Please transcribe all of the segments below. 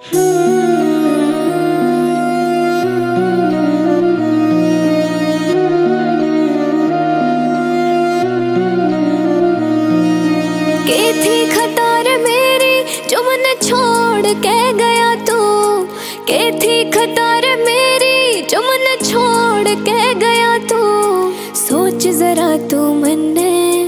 की थी खतार मेरी जो मन छोड़ के गया तू, की थी खतार मेरी जो मन छोड़ के गया तू। सोच जरा तू मन्ने,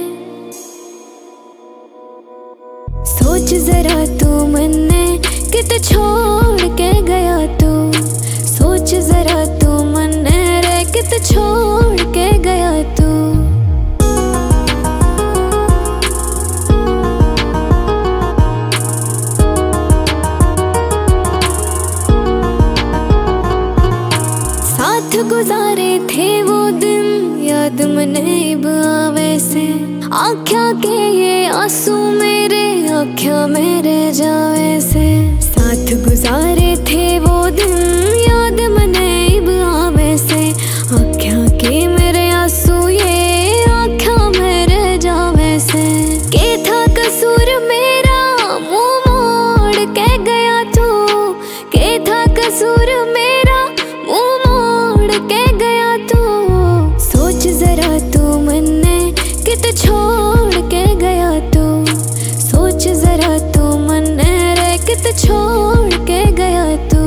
सोच जरा तू मन्ने कित छोड़ के गया तू। सोच जरा तू मन्ने रे कित छोड़ के गया तू। साथ गुजारे थे वो दिन याद मने अब आवे से। आँखा के ये आंसू मेरे आँखा मेरे जावे से। साथ गुजारे थे वो दिन याद मने अब आवे से। आँखा के मेरे आंसू ये आँखा मेरे जावे से। के था कसूर मेरा मुँह मोड़ के गया तू। के था कसूर मेरा मुँह के गया तू। सोच जरा तू मन्ने कित छोड़ के गया तू। सोच जरा तू मन्ने रे कित छोड़ के गया तू।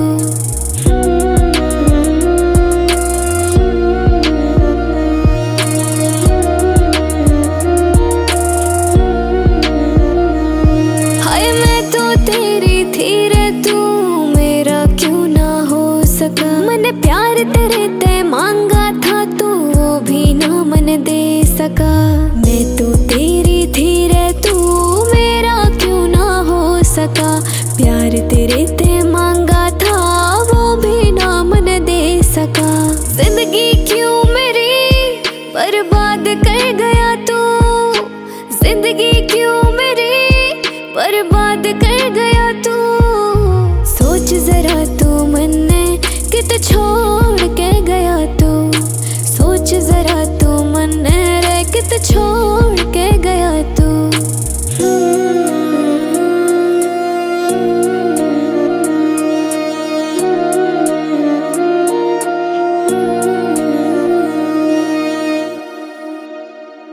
हाय मैं तो तेरी थी रे तू मेरा क्यों ना हो सका। मैंने प्यार तेरे ते मांगा था तू वो भी ना मन दे सका। मैं तो तेरी थी रे तू मेरा क्यों ना हो सका। प्यार तेरे ते मांगा था वो भी ना मन दे सका। जिंदगी क्यों मेरी बर्बाद कर गया तू। जिंदगी क्यों मेरी बर्बाद कर गया तू। सोच जरा तू मन्ने कित छोड़